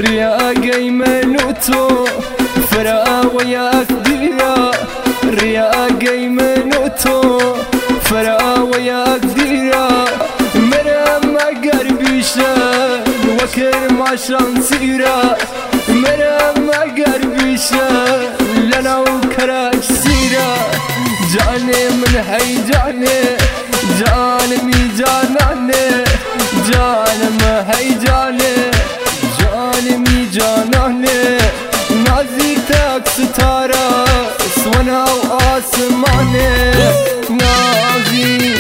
رياقي منوتو فرا وياك ديرا رياقي منوتو فرا وياك ديرا مرام قربي شان وكرم عشان سيرا مرام قربي شان لنا وكراج سيرا جاني من هي جاني جانمي جاناني جانم هي جاني جانمي جاناني نازيتك ستارة سوانا وآسماني نازي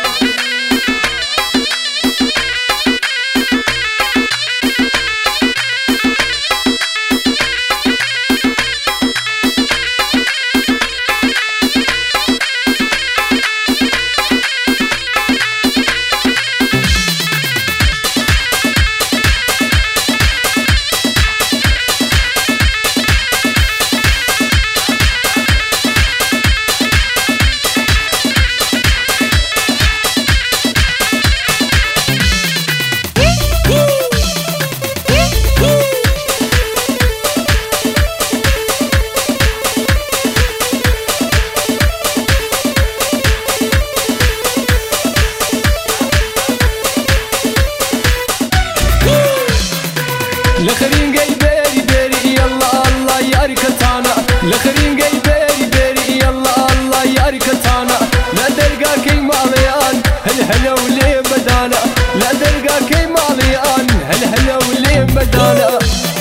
لخرين قاي بيري بيري يلا الله يارك تانا لخرين قاي بيري بيري يلا الله يارك تانا لا درقا كي ماليان هل هلا ولي بدانا لا درقا كي ماليان هل هلا ولي بدانا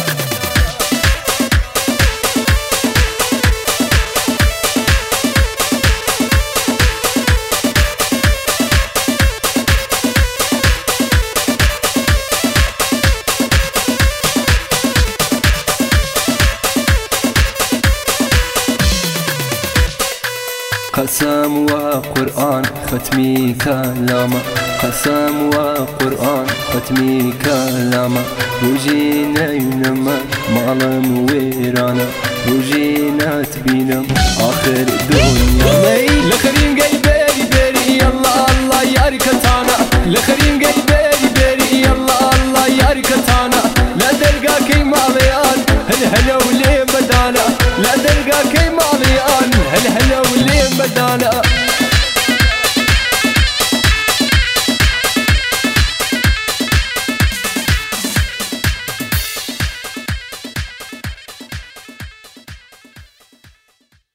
قسم وقرآن ختمي كلامه قسم وقرآن ختمي كلامه وجينا ينما معلم ويرانا وجينا تبينم آخر الدنيا لخرين قاي بيري بيري يلا الله يارك تانا لخرين قاي بيري بيري يلا الله يارك تانا لا درقا كي ماليان هل هلا ولي بدانا لا درقا كي ماليان هل هلا ولي بدانا